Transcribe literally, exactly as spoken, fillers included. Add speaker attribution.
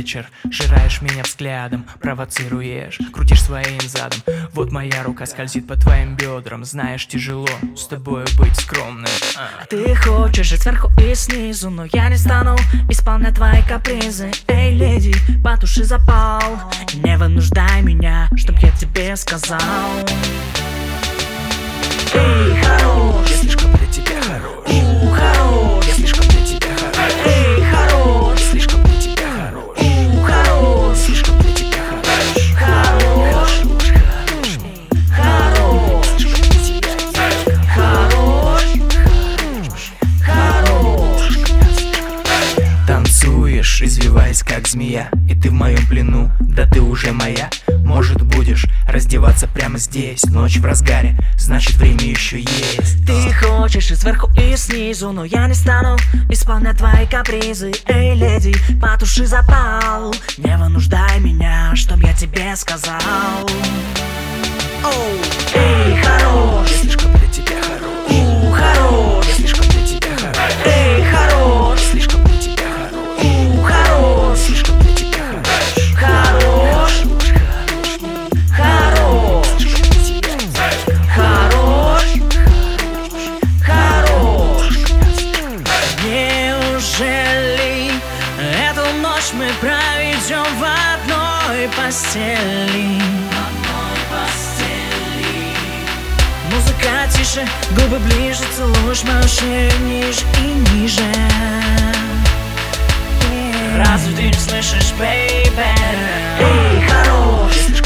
Speaker 1: вечер. Жираешь меня взглядом, провоцируешь, крутишь своим задом. Вот моя рука скользит по твоим бедрам. Знаешь, тяжело с тобою быть скромным. а.
Speaker 2: Ты хочешь и сверху, и снизу, но я не стану исполнять твои капризы. Эй, леди, потуши запал и не вынуждай меня, чтоб я тебе сказал. Эй, хорош,
Speaker 1: Я слишком для тебя хорош.
Speaker 2: у, хорош,
Speaker 1: Я слишком для тебя хорош.
Speaker 2: эй, хорош,
Speaker 1: Я слишком для тебя хорош.
Speaker 2: у, хорош,
Speaker 1: Я слишком для тебя хорош.
Speaker 2: хорош, хорош,
Speaker 1: Слишком для тебя девочка.
Speaker 2: хорош, хорош.
Speaker 1: Танцуешь, извиваясь как змея, и ты в моем плену, да ты уже моя. Может, будешь раздеваться прямо здесь. Ночь в разгаре, значит время еще есть.
Speaker 2: Ты хочешь и сверху, и снизу, но я не стану исполнять твои капризы. Эй, леди, потуши запал, не вынуждай меня, чтоб я тебе сказал. Оу, эй, хорош,
Speaker 1: Я слишком для тебя хорош.
Speaker 2: у, хорош,
Speaker 1: Я слишком для тебя хорош.
Speaker 2: эй, хорош,
Speaker 1: Я слишком для тебя хорош.
Speaker 2: у, хорош,
Speaker 1: Я слишком для тебя хорош.
Speaker 2: хорош, хорош,
Speaker 1: Слишком для тебя девочка.
Speaker 2: хорош, хорош. Неужели эту ночь мы проведем в одной постели? Музыка тише, губы ближе, целуешь мою шею ниже и ниже. Разве ты не слышишь, бейби? Эй, хорош,